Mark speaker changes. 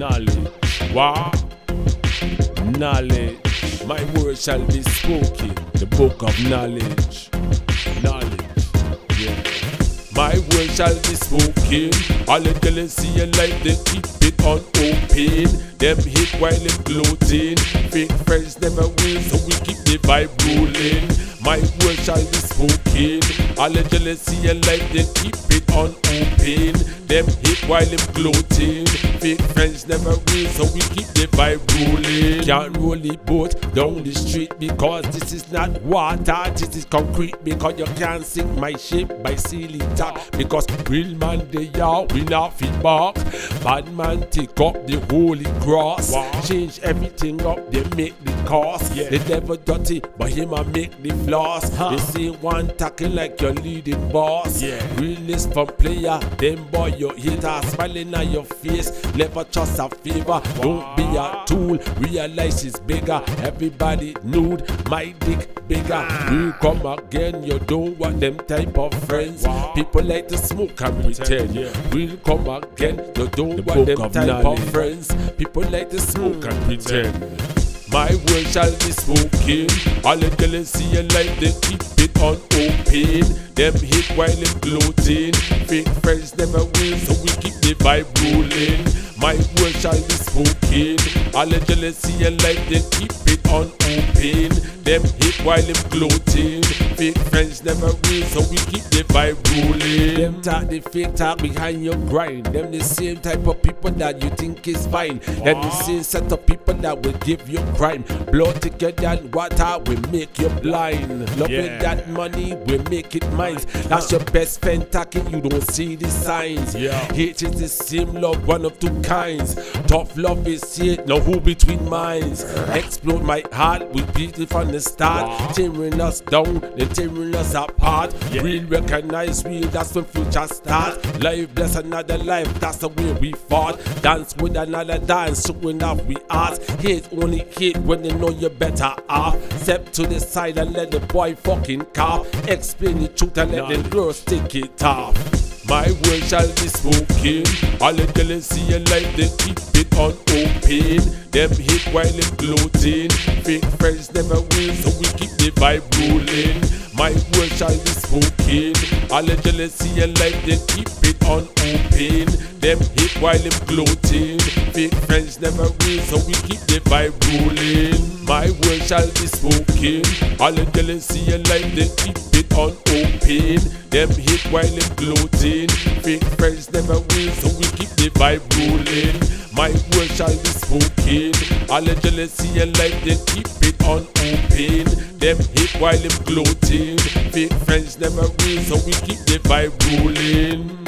Speaker 1: knowledge. Wow. Knowledge. My word shall be spoken. The book of knowledge. Knowledge. Yeah. My word shall be spoken. All the jealousy and life, they keep it unopened. Them hit while them gloating. Fake friends never win, so we keep the vibe rolling. My word shall be spoken. All the jealousy and life, they keep it unopened. Them hit while them gloating. Fake friends never win, so we keep the vibe rolling. Can't roll the boat down the street because this is not water, this is concrete. Because you can't sink my ship by ceiling top. Because real man they are, we not feedback. Bad man take up the holy cross. Change everything up, they make the cost. The devil dirty, but him a make the floss. They say one talking like your leading boss. Realness from player, them boy your hater smiling at your face. Never trust a favor, don't be a tool. Realize it's bigger. Everybody nude, my dick bigger. We come again, you don't want them type of friends. People like to smoke and pretend. We'll come again, you don't want them type of friends. People like to smoke and pretend. My word shall be spoken. All the jealousy and life, they keep it unopened. Them hit while them gloating. Fake friends never win, so we keep the vibe rolling. My word shall be spoken. All the jealousy and life, they keep it unopened. Them hit while them gloating. Fake friends never win, so we keep the vibe rolling. Them talk the fake talk behind your grind. Them the same type of people that you think is fine. Them the same set of people that will give you crime. Blood thicker than water will make you blind. Loving that money will make it mine. That's your best friend talking, you don't see the signs. Hate is the same love, one of two kinds. Tough love is hate, now who between minds? Explode my heart, we beat it from the start. Tearing us down, then tearing us apart. Real recognize real, that's when future start. Life bless another life, that's the way we fought. Dance with another dance, showing off we art. Hate only hate when they know you're better off. Step to the side and let the boy fucking cough. Explain the truth and let the girls take it off. My word shall be spoken. All the jealousy and life, they keep it unopened. Them hit while them gloating. Fake friends never win, so we keep the vibe rolling. My word shall be spoken. All the jealousy and life, they keep it unopened. Them hit while them gloating. Fake friends never win, so we keep the vibe rolling. My word shall be spoken. All the jealousy and life, they keep it unopened. Them hit while them gloating. Fake friends never win, so we keep the vibe rolling. My word shall be spoken. All the jealousy and life, they keep it unopened. Them hit while them gloating. Fake friends never win, so we keep the vibe rolling.